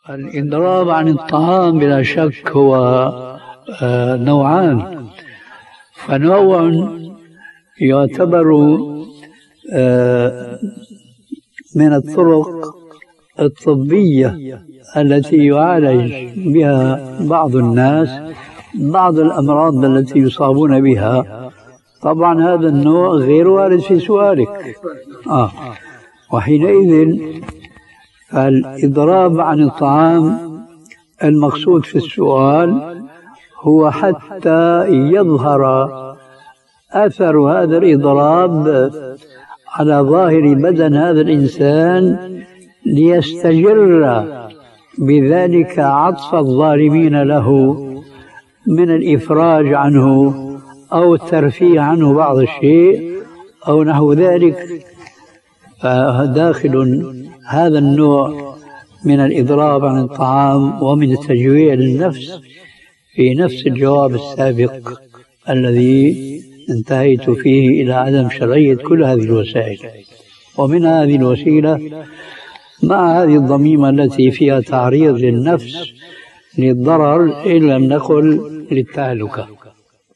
الإضراب عن الطعام بلا شك هو نوعان. فنوع يعتبر من الطرق الطبية التي يعالج بها بعض الناس بعض الأمراض التي يصابون بها. طبعا هذا النوع غير وارد في سؤالك. وحينئذ الإضراب عن الطعام المقصود في السؤال هو حتى يظهر أثر هذا الإضراب على ظاهر بدن هذا الإنسان ليستجر بذلك عطف الظالمين له من الإفراج عنه أو الترفيه عنه بعض الشيء أو نحو ذلك. فداخل هذا النوع من الإضراب عن الطعام ومن تجويع النفس في نفس الجواب السابق الذي انتهيت فيه إلى عدم شرعية كل هذه الوسائل. ومن هذه الوسيلة مع هذه الضميمة التي فيها تعريض للنفس للضرر إن لم نقل للتهلكة.